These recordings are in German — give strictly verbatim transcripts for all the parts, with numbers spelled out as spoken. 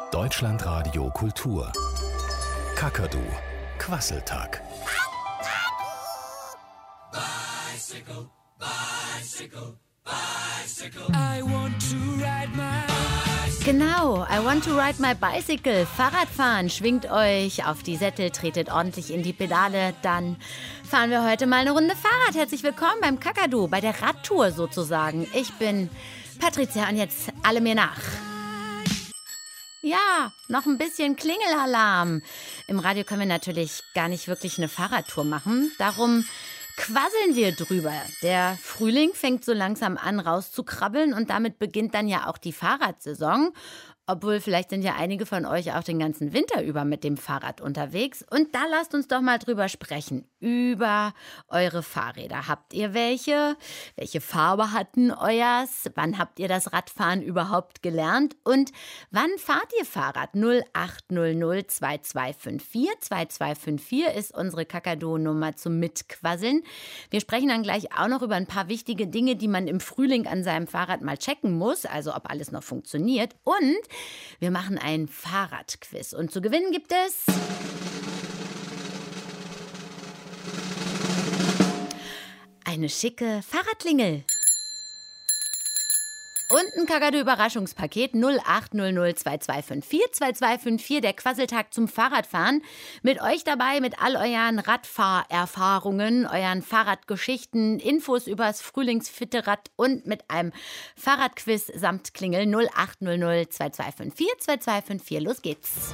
Deutschlandradio Kultur. Kakadu. Quasseltag. Bicycle, bicycle, bicycle. I want to ride my bicycle. Genau, I want to ride my bicycle. Fahrradfahren, schwingt euch auf die Sättel, tretet ordentlich in die Pedale, dann fahren wir heute mal eine Runde Fahrrad. Herzlich willkommen beim Kakadu, bei der Radtour sozusagen. Ich bin Patricia und jetzt alle mir nach. Ja, noch ein bisschen Klingelalarm. Im Radio können wir natürlich gar nicht wirklich eine Fahrradtour machen. Darum quasseln wir drüber. Der Frühling fängt so langsam an rauszukrabbeln und damit beginnt dann ja auch die Fahrradsaison. Obwohl, vielleicht sind ja einige von euch auch den ganzen Winter über mit dem Fahrrad unterwegs. Und da lasst uns doch mal drüber sprechen. Über eure Fahrräder. Habt ihr welche? Welche Farbe hatten euers? Wann habt ihr das Radfahren überhaupt gelernt? Und wann fahrt ihr Fahrrad? null acht null null zwei zwei fünf vier zwei zwei fünf vier ist unsere Kakadu-Nummer zum Mitquasseln. Wir sprechen dann gleich auch noch über ein paar wichtige Dinge, die man im Frühling an seinem Fahrrad mal checken muss. Also ob alles noch funktioniert. Und wir machen ein Fahrradquiz. Und zu gewinnen gibt es eine schicke Fahrradklingel. Und ein Kakadu-Überraschungspaket null acht null null zwei zwei fünf vier zwei zwei fünf vier, der Quasseltag zum Fahrradfahren. Mit euch dabei, mit all euren Radfahrerfahrungen, euren Fahrradgeschichten, Infos übers frühlingsfitte Rad und mit einem Fahrradquiz samt Klingel null acht null null zwei zwei fünf vier zwei zwei fünf vier. Los geht's.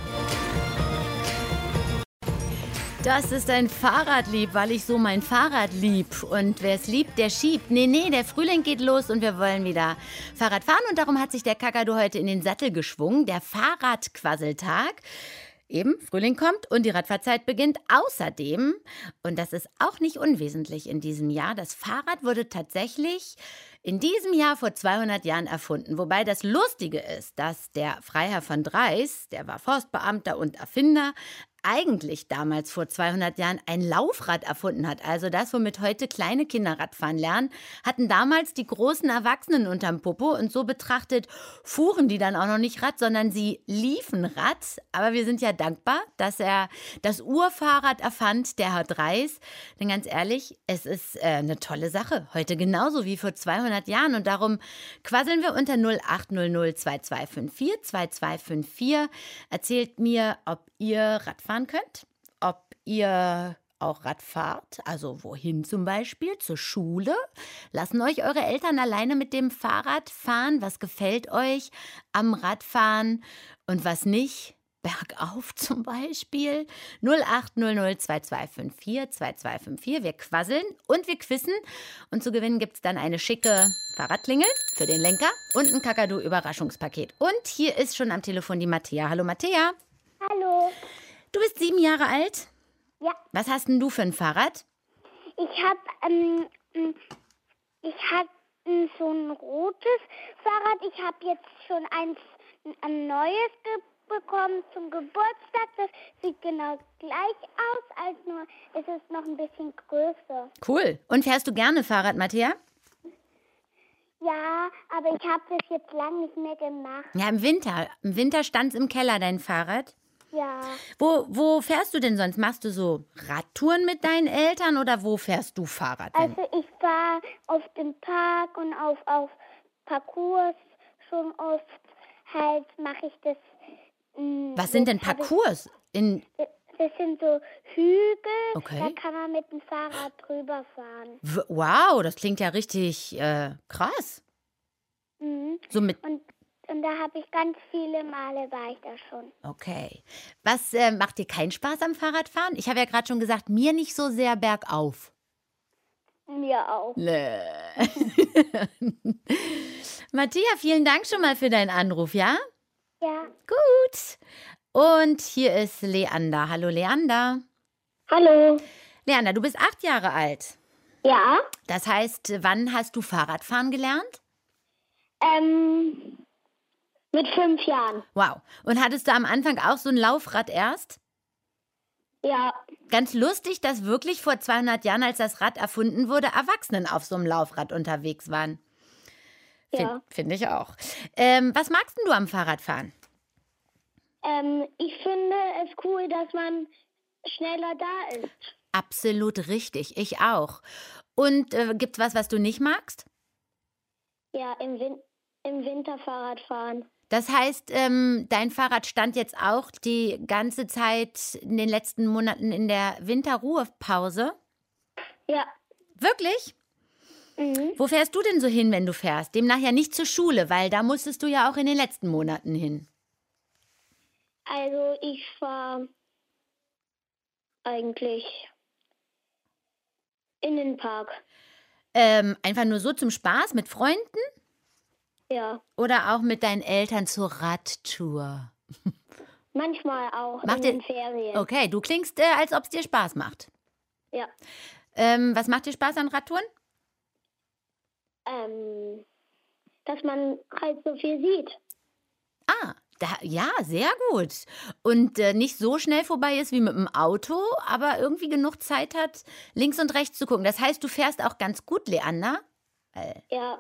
Das ist ein Fahrradlieb, weil ich so mein Fahrrad lieb. Und wer es liebt, der schiebt. Nee, nee, der Frühling geht los und wir wollen wieder Fahrrad fahren. Und darum hat sich der Kakadu heute in den Sattel geschwungen. Der Fahrradquasseltag. Eben, Frühling kommt und die Radfahrzeit beginnt. Außerdem, und das ist auch nicht unwesentlich in diesem Jahr, das Fahrrad wurde tatsächlich in diesem Jahr vor zweihundert Jahren erfunden. Wobei das Lustige ist, dass der Freiherr von Dreis, der war Forstbeamter und Erfinder, eigentlich damals vor zweihundert Jahren ein Laufrad erfunden hat. Also das, womit heute kleine Kinder Radfahren lernen, hatten damals die großen Erwachsenen unterm Popo. Und so betrachtet fuhren die dann auch noch nicht Rad, sondern sie liefen Rad. Aber wir sind ja dankbar, dass er das Urfahrrad erfand, der Herr Dreis. Denn ganz ehrlich, es ist äh, eine tolle Sache. Heute genauso wie vor zweihundert Jahren. Und darum quasseln wir unter null acht null null zwei zwei fünf vier zwei zwei fünf vier. Erzählt mir, ob ihr Radfahren könnt, ob ihr auch Rad fahrt, also wohin zum Beispiel, zur Schule. Lassen euch eure Eltern alleine mit dem Fahrrad fahren? Was gefällt euch am Radfahren und was nicht? Bergauf zum Beispiel. null acht null null zwei zwei fünf vier zwei zwei fünf vier. Wir quasseln und wir quissen. Und zu gewinnen gibt es dann eine schicke Fahrradklingel für den Lenker und ein Kakadu-Überraschungspaket. Und hier ist schon am Telefon die Mattea. Hallo Mattea. Hallo. Du bist sieben Jahre alt? Ja. Was hast denn du für ein Fahrrad? Ich habe ähm, ich hab, ähm, so ein rotes Fahrrad. Ich habe jetzt schon eins, ein neues ge- bekommen zum Geburtstag. Das sieht genau gleich aus, als nur es ist noch ein bisschen größer. Cool. Und fährst du gerne Fahrrad, Mattea? Ja, aber ich habe das jetzt lange nicht mehr gemacht. Ja, im Winter. Im Winter stand es im Keller, dein Fahrrad. Ja. Wo, wo fährst du denn sonst? Machst du so Radtouren mit deinen Eltern oder wo fährst du Fahrrad? Wenn? Also ich fahre auf dem Park und auf, auf Parcours schon oft. Halt mache ich das. Mh, Was sind denn das hab Parcours? In ich, das sind so Hügel, Okay. da kann man mit dem Fahrrad drüber fahren. W- Wow, das klingt ja richtig äh, krass. Mhm. So mit, Und, und da habe ich ganz viele Male war ich da schon. okay. Was äh, macht dir keinen Spaß am Fahrradfahren? Ich habe ja gerade schon gesagt, mir nicht so sehr bergauf. Mir auch. Nee. Mattea, vielen Dank schon mal für deinen Anruf, ja? Ja. Gut. Und hier ist Leander. Hallo Leander. Hallo. Leander, du bist acht Jahre alt. Ja. Das heißt, wann hast du Fahrradfahren gelernt? Ähm, mit fünf Jahren. Wow. Und hattest du am Anfang auch so ein Laufrad erst? Ja. Ganz lustig, dass wirklich vor zweihundert Jahren, als das Rad erfunden wurde, Erwachsenen auf so einem Laufrad unterwegs waren. Fin- Ja. Finde ich auch. Ähm, was magst denn du am Fahrradfahren? Ähm, ich finde es cool, dass man schneller da ist. Absolut richtig, ich auch. Und äh, gibt's was, was du nicht magst? Ja, im, Win im Winter Fahrrad fahren. Das heißt, ähm, dein Fahrrad stand jetzt auch die ganze Zeit in den letzten Monaten in der Winterruhepause? Ja. Wirklich? Mhm. Wo fährst du denn so hin, wenn du fährst? Demnach ja nicht zur Schule, weil da musstest du ja auch in den letzten Monaten hin. Also ich fahre eigentlich in den Park. Ähm, einfach nur so zum Spaß mit Freunden? Ja. Oder auch mit deinen Eltern zur Radtour? Manchmal auch Macht in ihr- den Ferien. Okay, du klingst, äh, als ob es dir Spaß macht. Ja. Ähm, was macht dir Spaß an Radtouren? Ähm, dass man halt so viel sieht. Ah, da, ja, sehr gut. Und äh, nicht so schnell vorbei ist wie mit dem Auto, aber irgendwie genug Zeit hat, links und rechts zu gucken. Das heißt, du fährst auch ganz gut, Leander. Ja.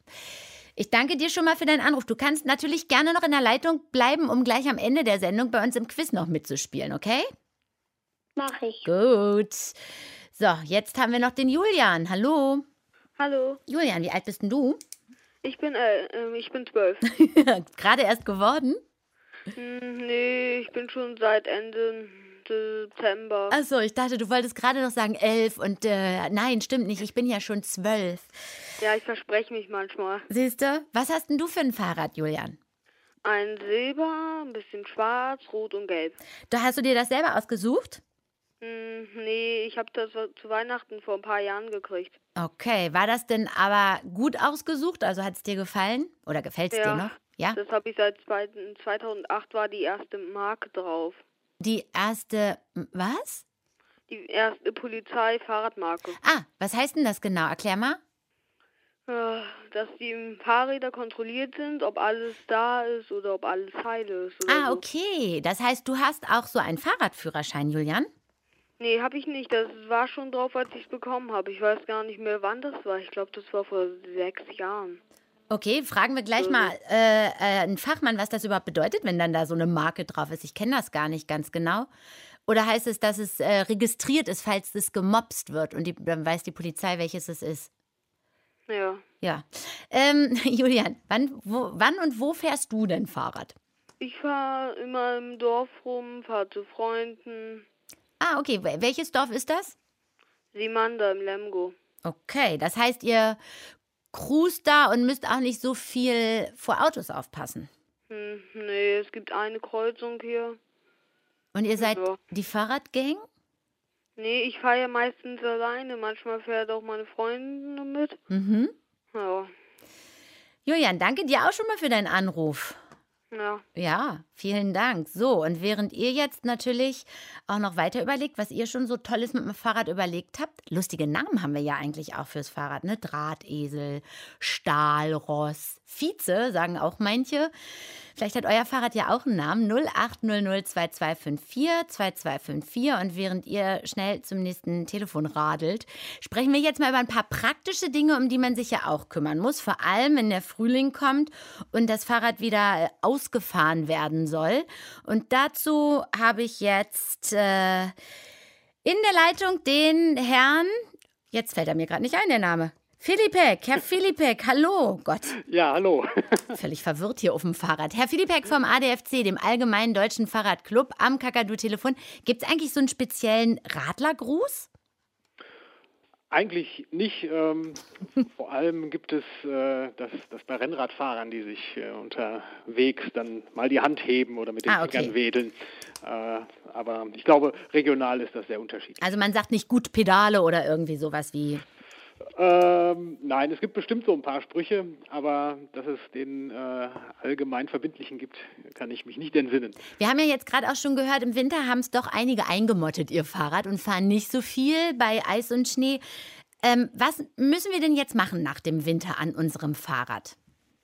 Ich danke dir schon mal für deinen Anruf. Du kannst natürlich gerne noch in der Leitung bleiben, um gleich am Ende der Sendung bei uns im Quiz noch mitzuspielen, okay? Mach ich. Gut. So, jetzt haben wir noch den Julian. Hallo. Hallo, Julian, wie alt bist denn du? ich bin äh, ähm, ich bin zwölf. Gerade erst geworden? Hm, nee, ich bin schon seit Ende Dezember. Achso, ich dachte, du wolltest gerade noch sagen elf und äh, nein, stimmt nicht, ich bin ja schon zwölf. Ja, ich verspreche mich manchmal. Siehst du, was hast denn du für ein Fahrrad, Julian? Ein Silber, ein bisschen schwarz, rot und gelb. Da hast du dir das selber ausgesucht? Hm, nee, ich habe das zu Weihnachten vor ein paar Jahren gekriegt. Okay, war das denn aber gut ausgesucht? Also hat es dir gefallen? Oder gefällt es Ja. dir noch? Ja? Das habe ich seit zwei- zweitausendacht war die erste Marke drauf. Die erste, was? Die erste Polizei-Fahrradmarke. Ah, was heißt denn das genau? Erklär mal. Äh, Dass die Fahrräder kontrolliert sind, ob alles da ist oder ob alles heil ist. Oder Ah, so. okay. Das heißt, du hast auch so einen Fahrradführerschein, Julian? Nee, habe ich nicht. Das war schon drauf, als ich es bekommen habe. Ich weiß gar nicht mehr, wann das war. Ich glaube, das war vor sechs Jahren. Okay, fragen wir gleich mal äh, äh, einen Fachmann, was das überhaupt bedeutet, wenn dann da so eine Marke drauf ist. Ich kenne das gar nicht ganz genau. Oder heißt es, dass es äh, registriert ist, falls es gemopst wird und die, dann weiß die Polizei, welches es ist? Ja. Ja. Ähm, Julian, wann, wo, wann und wo fährst du denn Fahrrad? Ich fahre immer im Dorf rum, fahre zu Freunden. Ah, okay. Wel- Welches Dorf ist das? Simanda im Lemgo. Okay, das heißt, ihr cruist da und müsst auch nicht so viel vor Autos aufpassen. Hm, nee, es gibt eine Kreuzung hier. Und ihr seid Ja. die Fahrradgang? Nee, ich fahre ja meistens alleine. Manchmal fährt auch meine Freundin mit. Mhm. Ja. Julian, danke dir auch schon mal für deinen Anruf. Ja. Ja, vielen Dank. So, und während ihr jetzt natürlich auch noch weiter überlegt, was ihr schon so Tolles mit dem Fahrrad überlegt habt, lustige Namen haben wir ja eigentlich auch fürs Fahrrad, ne? Drahtesel, Stahlross, Vize, sagen auch manche. Vielleicht hat euer Fahrrad ja auch einen Namen. null acht null null zwei zwei fünf vier zwei zwei fünf vier. Und während ihr schnell zum nächsten Telefon radelt, sprechen wir jetzt mal über ein paar praktische Dinge, um die man sich ja auch kümmern muss. Vor allem, wenn der Frühling kommt und das Fahrrad wieder ausgefahren werden soll. Und dazu habe ich jetzt äh, in der Leitung den Herrn, jetzt fällt er mir gerade nicht ein, der Name. Philippek, Herr Philippek, hallo. Gott, Ja, hallo. völlig verwirrt hier auf dem Fahrrad. Herr Philippek vom A D F C, dem Allgemeinen Deutschen Fahrradclub am Kakadu-Telefon. Gibt es eigentlich so einen speziellen Radlergruß? Eigentlich nicht. Ähm, vor allem gibt es äh, das, das bei Rennradfahrern, die sich äh, unterwegs dann mal die Hand heben oder mit den Ah, okay. Fingern wedeln. Äh, aber ich glaube, regional ist das sehr unterschiedlich. Also man sagt nicht gut Pedale oder irgendwie sowas wie... Ähm, nein, es gibt bestimmt so ein paar Sprüche, aber dass es den äh, allgemein verbindlichen gibt, kann ich mich nicht entsinnen. Wir haben ja jetzt gerade auch schon gehört, im Winter haben es doch einige eingemottet, ihr Fahrrad, und fahren nicht so viel bei Eis und Schnee. Ähm, was müssen wir denn jetzt machen nach dem Winter an unserem Fahrrad?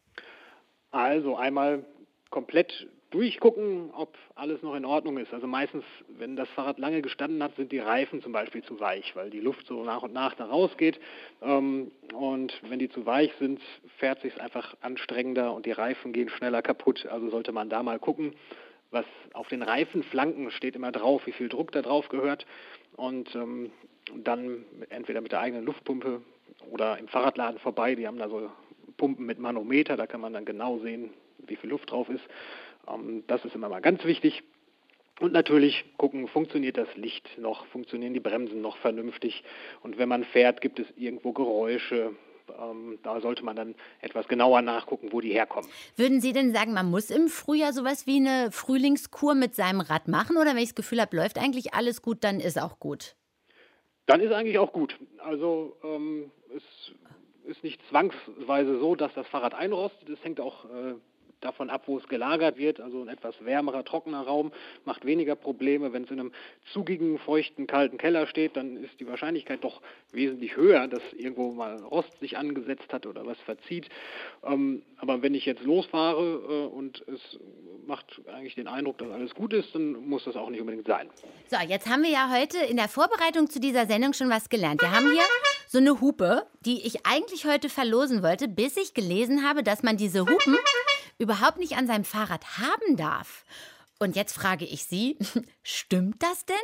Also einmal komplett durchgucken, ob alles noch in Ordnung ist. Also meistens, wenn das Fahrrad lange gestanden hat, sind die Reifen zum Beispiel zu weich, weil die Luft so nach und nach da rausgeht. Ähm, und wenn die zu weich sind, fährt sich einfach anstrengender und die Reifen gehen schneller kaputt. Also sollte man da mal gucken. was auf den Reifenflanken steht immer drauf, wie viel Druck da drauf gehört. Und ähm, dann entweder mit der eigenen Luftpumpe oder im Fahrradladen vorbei, die haben da so Pumpen mit Manometer, da kann man dann genau sehen, wie viel Luft drauf ist. Ähm, das ist immer mal ganz wichtig. Und natürlich gucken, funktioniert das Licht noch, funktionieren die Bremsen noch vernünftig. Und wenn man fährt, gibt es irgendwo Geräusche. Ähm, da sollte man dann etwas genauer nachgucken, wo die herkommen. Würden Sie denn sagen, man muss im Frühjahr sowas wie eine Frühlingskur mit seinem Rad machen? Oder wenn ich das Gefühl habe, läuft eigentlich alles gut, dann ist auch gut? Dann ist eigentlich auch gut. Also ähm, es ist nicht zwangsweise so, dass das Fahrrad einrostet. Es hängt auch äh, davon ab, wo es gelagert wird. Also ein etwas wärmerer, trockener Raum macht weniger Probleme. Wenn es in einem zugigen, feuchten, kalten Keller steht, dann ist die Wahrscheinlichkeit doch wesentlich höher, dass irgendwo mal Rost sich angesetzt hat oder was verzieht. Ähm, aber wenn ich jetzt losfahre äh, und es macht eigentlich den Eindruck, dass alles gut ist, dann muss das auch nicht unbedingt sein. So, jetzt haben wir ja heute in der Vorbereitung zu dieser Sendung schon was gelernt. Wir haben hier so eine Hupe, die ich eigentlich heute verlosen wollte, bis ich gelesen habe, dass man diese Hupen überhaupt nicht an seinem Fahrrad haben darf. Und jetzt frage ich Sie, stimmt das denn?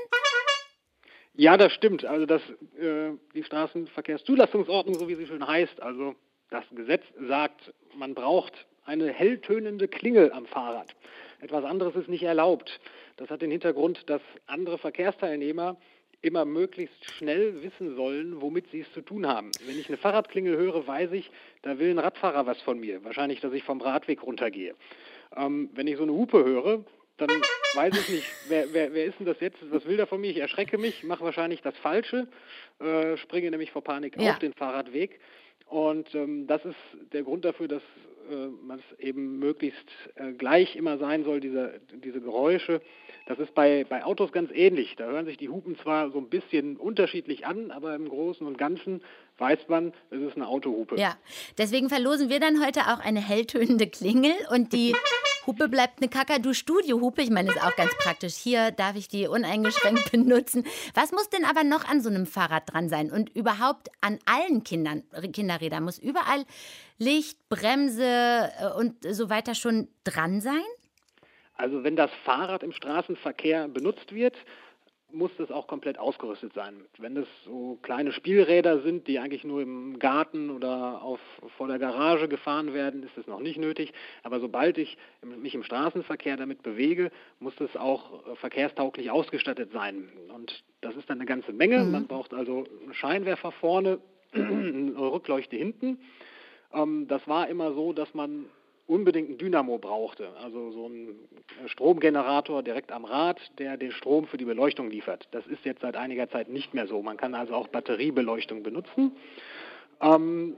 Ja, das stimmt. Also das, äh, die Straßenverkehrszulassungsordnung, so wie sie schon heißt, also das Gesetz sagt, man braucht eine helltönende Klingel am Fahrrad. Etwas anderes ist nicht erlaubt. Das hat den Hintergrund, dass andere Verkehrsteilnehmer immer möglichst schnell wissen sollen, womit sie es zu tun haben. Wenn ich eine Fahrradklingel höre, weiß ich, da will ein Radfahrer was von mir. Wahrscheinlich, dass ich vom Radweg runtergehe. Ähm, wenn ich so eine Hupe höre, dann weiß ich nicht, wer, wer, wer ist denn das jetzt? Was will der von mir? Ich erschrecke mich, mache wahrscheinlich das Falsche, äh, springe nämlich vor Panik ja. auf den Fahrradweg. Und ähm, das ist der Grund dafür, dass äh, man es eben möglichst äh, gleich immer sein soll, diese, diese Geräusche. Das ist bei, bei Autos ganz ähnlich. Da hören sich die Hupen zwar so ein bisschen unterschiedlich an, aber im Großen und Ganzen weiß man, es ist eine Autohupe. Ja, deswegen verlosen wir dann heute auch eine helltönende Klingel und die Hupe bleibt eine Kakadu-Studio-Hupe. Ich meine, das ist auch ganz praktisch. Hier darf ich die uneingeschränkt benutzen. Was muss denn aber noch an so einem Fahrrad dran sein? Und überhaupt an allen Kindern, Kinderrädern muss überall Licht, Bremse und so weiter schon dran sein? Also wenn das Fahrrad im Straßenverkehr benutzt wird, muss das auch komplett ausgerüstet sein. Wenn das so kleine Spielräder sind, die eigentlich nur im Garten oder auf, vor der Garage gefahren werden, ist das noch nicht nötig. Aber sobald ich mich im Straßenverkehr damit bewege, muss das auch verkehrstauglich ausgestattet sein. Und das ist dann eine ganze Menge. Mhm. Man braucht also einen Scheinwerfer vorne, eine Rückleuchte hinten. Ähm, das war immer so, dass man unbedingt ein Dynamo brauchte, also so ein Stromgenerator direkt am Rad, der den Strom für die Beleuchtung liefert. Das ist jetzt seit einiger Zeit nicht mehr so. Man kann also auch Batteriebeleuchtung benutzen. Ähm,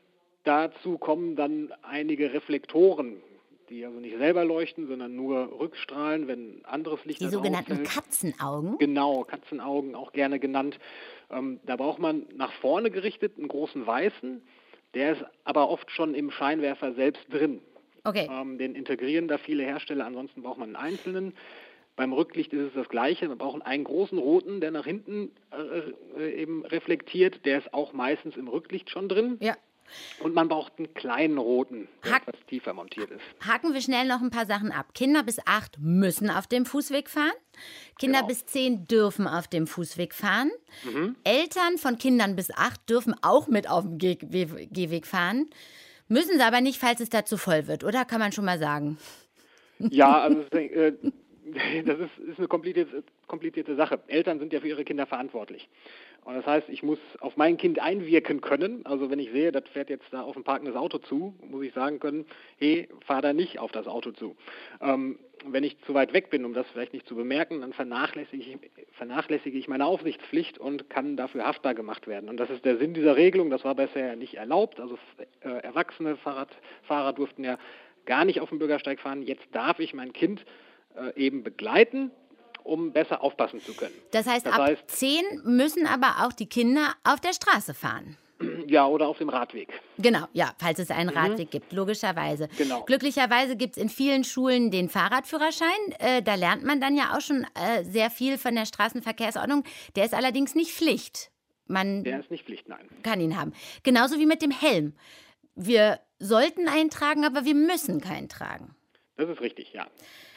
dazu kommen dann einige Reflektoren, die also nicht selber leuchten, sondern nur rückstrahlen, wenn anderes Licht Die da drauf sogenannten fällt. Katzenaugen? Genau, Katzenaugen auch gerne genannt. Ähm, da braucht man nach vorne gerichtet einen großen weißen, der ist aber oft schon im Scheinwerfer selbst drin. Okay. Ähm, den integrieren da viele Hersteller, ansonsten braucht man einen einzelnen. Beim Rücklicht ist es das Gleiche. Wir brauchen einen großen roten, der nach hinten äh, eben reflektiert. Der ist auch meistens im Rücklicht schon drin. Ja. Und man braucht einen kleinen roten, der Hack- etwas tiefer montiert ist. Haken wir schnell noch ein paar Sachen ab. Kinder bis acht müssen auf dem Fußweg fahren. Kinder Genau. bis zehn dürfen auf dem Fußweg fahren. Mhm. Eltern von Kindern bis acht dürfen auch mit auf dem Geh- Geh- Gehweg fahren. Müssen sie aber nicht, falls es dazu voll wird, oder? Kann man schon mal sagen. Ja, also äh, das ist, ist eine komplizierte, komplizierte Sache. Eltern sind ja für ihre Kinder verantwortlich. Und das heißt, ich muss auf mein Kind einwirken können. Also wenn ich sehe, das fährt jetzt da auf ein parkendes Auto zu, muss ich sagen können, hey, fahr da nicht auf das Auto zu. Ähm, wenn ich zu weit weg bin, um das vielleicht nicht zu bemerken, dann vernachlässige ich, vernachlässige ich meine Aufsichtspflicht und kann dafür haftbar gemacht werden. Und das ist der Sinn dieser Regelung. Das war bisher nicht erlaubt. Also äh, erwachsene Fahrradfahrer durften ja gar nicht auf dem Bürgersteig fahren. Jetzt darf ich mein Kind äh, eben begleiten, um besser aufpassen zu können. Das heißt, Das ab heißt- zehn müssen aber auch die Kinder auf der Straße fahren. Ja, oder auf dem Radweg. Genau, ja, falls es einen Radweg gibt, logischerweise. Genau. Glücklicherweise gibt es in vielen Schulen den Fahrradführerschein. Äh, da lernt man dann ja auch schon äh, sehr viel von der Straßenverkehrsordnung. Der ist allerdings nicht Pflicht. Man Der ist nicht Pflicht, nein. kann ihn haben. Genauso wie mit dem Helm. Wir sollten einen tragen, aber wir müssen keinen tragen. Das ist richtig, ja.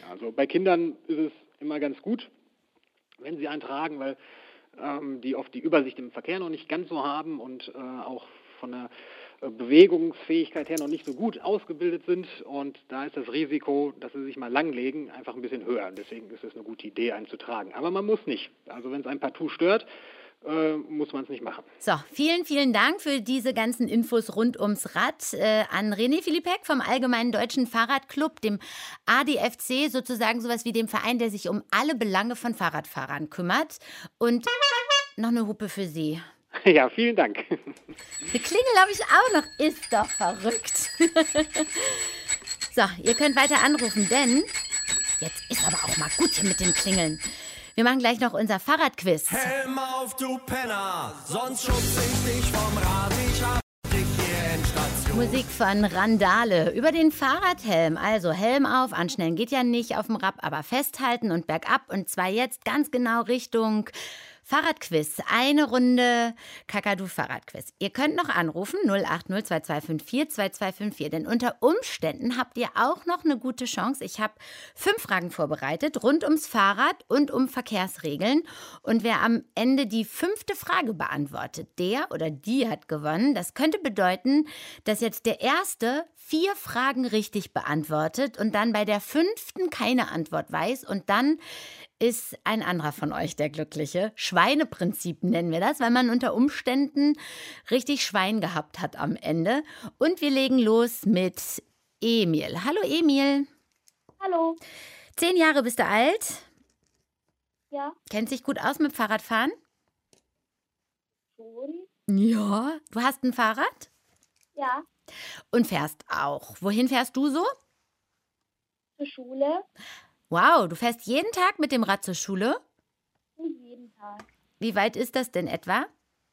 Also bei Kindern ist es immer ganz gut, wenn sie einen tragen, weil ähm, die oft die Übersicht im Verkehr noch nicht ganz so haben und äh, auch von der äh, Bewegungsfähigkeit her noch nicht so gut ausgebildet sind. Und da ist das Risiko, dass sie sich mal langlegen, einfach ein bisschen höher. Deswegen ist es eine gute Idee, einen zu tragen. Aber man muss nicht. Also wenn es einen partout stört, äh, muss man es nicht machen. So, vielen, vielen Dank für diese ganzen Infos rund ums Rad äh, an René Philippek vom Allgemeinen Deutschen Fahrradclub, dem A D F C, sozusagen sowas wie dem Verein, der sich um alle Belange von Fahrradfahrern kümmert. Und noch eine Hupe für Sie. Ja, vielen Dank. Eine Klingel habe ich auch noch. Ist doch verrückt. So, ihr könnt weiter anrufen, denn jetzt ist aber auch mal gut hier mit dem Klingeln. Wir machen gleich noch unser Fahrradquiz. Helm auf, du Penner, sonst schubse ich dich vom Rad. Ich hab dich hier in Station. Musik von Randale über den Fahrradhelm. Also Helm auf, anschnellen geht ja nicht auf dem Rad, aber festhalten und bergab. Und zwar jetzt ganz genau Richtung Fahrradquiz. Eine Runde Kakadu-Fahrradquiz. Ihr könnt noch anrufen null acht null zwei zwei fünf vier zwei zwei fünf vier, denn unter Umständen habt ihr auch noch eine gute Chance. Ich habe fünf Fragen vorbereitet rund ums Fahrrad und um Verkehrsregeln. Und wer am Ende die fünfte Frage beantwortet, der oder die hat gewonnen. Das könnte bedeuten, dass jetzt der Erste vier Fragen richtig beantwortet und dann bei der fünften keine Antwort weiß und dann ist ein anderer von euch der Glückliche. Schweineprinzip nennen wir das, weil man unter Umständen richtig Schwein gehabt hat am Ende. Und wir legen los mit Emil. Hallo Emil. Hallo. Zehn Jahre bist du alt. Ja. Kennst dich gut aus mit Fahrradfahren? Schon. Ja. Du hast ein Fahrrad? Ja. Und fährst auch. Wohin fährst du so? Zur Schule. Wow, du fährst jeden Tag mit dem Rad zur Schule? Nicht jeden Tag. Wie weit ist das denn etwa?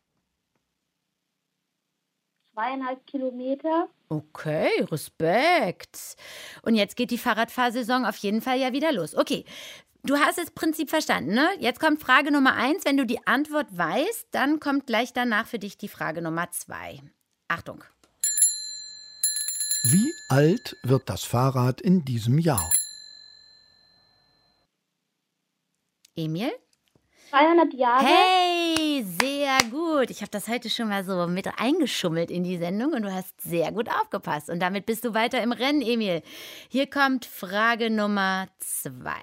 Zweieinhalb Kilometer. Okay, Respekt. Und jetzt geht die Fahrradfahrsaison auf jeden Fall ja wieder los. Okay, du hast das Prinzip verstanden, ne? Jetzt kommt Frage Nummer eins. Wenn du die Antwort weißt, dann kommt gleich danach für dich die Frage Nummer zwei. Achtung. Wie alt wird das Fahrrad in diesem Jahr? Emil? dreihundert Jahre. Hey, sehr gut. Ich habe das heute schon mal so mit eingeschummelt in die Sendung und du hast sehr gut aufgepasst. Und damit bist du weiter im Rennen, Emil. Hier kommt Frage Nummer zwei.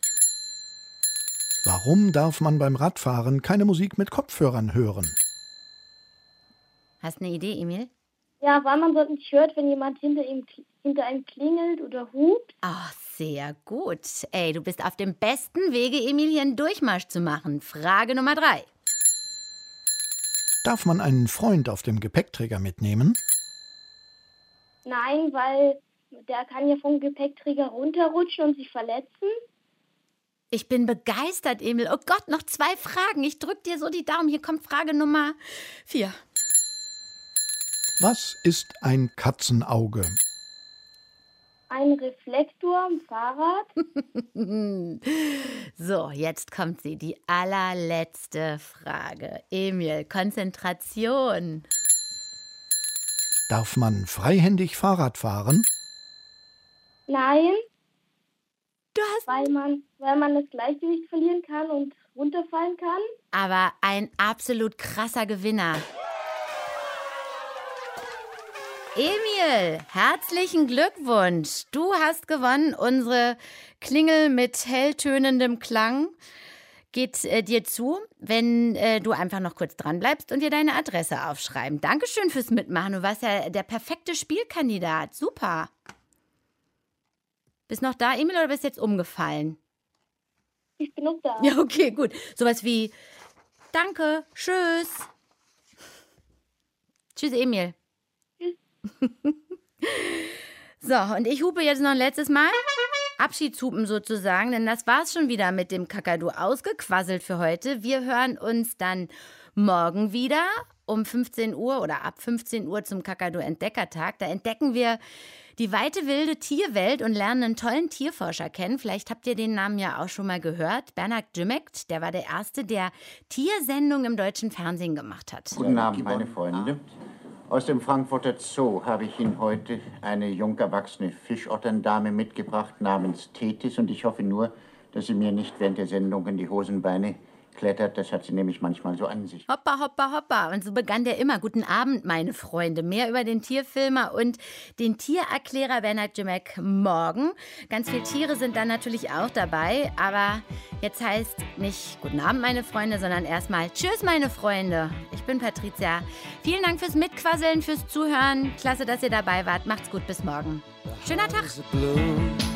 Warum darf man beim Radfahren keine Musik mit Kopfhörern hören? Hast du eine Idee, Emil? Ja, weil man so nicht hört, wenn jemand hinter ihm hinter einem klingelt oder hupt. Ach, sehr gut. Ey, du bist auf dem besten Wege, Emil, hier einen Durchmarsch zu machen. Frage Nummer drei. Darf man einen Freund auf dem Gepäckträger mitnehmen? Nein, weil der kann ja vom Gepäckträger runterrutschen und sich verletzen. Ich bin begeistert, Emil. Oh Gott, noch zwei Fragen. Ich drück dir so die Daumen. Hier kommt Frage Nummer vier. Was ist ein Katzenauge? Ein Reflektor am Fahrrad. So, jetzt kommt sie, die allerletzte Frage. Emil, Konzentration. Darf man freihändig Fahrrad fahren? Nein, Du hast weil man, weil man das Gleichgewicht verlieren kann und runterfallen kann. aber ein absolut krasser Gewinner. Emil, herzlichen Glückwunsch. Du hast gewonnen. Unsere Klingel mit helltönendem Klang geht äh, dir zu, wenn äh, du einfach noch kurz dran bleibst und dir deine Adresse aufschreiben. Dankeschön fürs Mitmachen. Du warst ja der perfekte Spielkandidat. Super. Bist noch da, Emil, oder bist jetzt umgefallen? Ich bin noch da. Ja, okay, gut. Sowas wie Danke, tschüss. Tschüss, Emil. So, und ich hupe jetzt noch ein letztes Mal. Abschiedshupen sozusagen, denn das war's schon wieder mit dem Kakadu ausgequasselt für heute. Wir hören uns dann morgen wieder um fünfzehn Uhr oder ab fünfzehn Uhr zum Kakadu-Entdeckertag. Da entdecken wir die weite wilde Tierwelt und lernen einen tollen Tierforscher kennen. Vielleicht habt ihr den Namen ja auch schon mal gehört. Bernhard Jimekt, der war der Erste, der Tiersendung im deutschen Fernsehen gemacht hat. Guten Abend, meine Freunde. Aus dem Frankfurter Zoo habe ich Ihnen heute eine jung erwachsene Fischotterndame mitgebracht namens Tethys und ich hoffe nur, dass sie mir nicht während der Sendung in die Hosenbeine klettert. Das hat sie nämlich manchmal so an sich. Hoppa, hoppa, hoppa. Und so begann der immer. Guten Abend, meine Freunde. Mehr über den Tierfilmer und den Tiererklärer Bernhard Grzimek morgen. Ganz viele Tiere sind dann natürlich auch dabei. Aber jetzt heißt nicht Guten Abend, meine Freunde, sondern erstmal Tschüss, meine Freunde. Ich bin Patricia. Vielen Dank fürs Mitquasseln, fürs Zuhören. Klasse, dass ihr dabei wart. Macht's gut, bis morgen. Schöner Tag.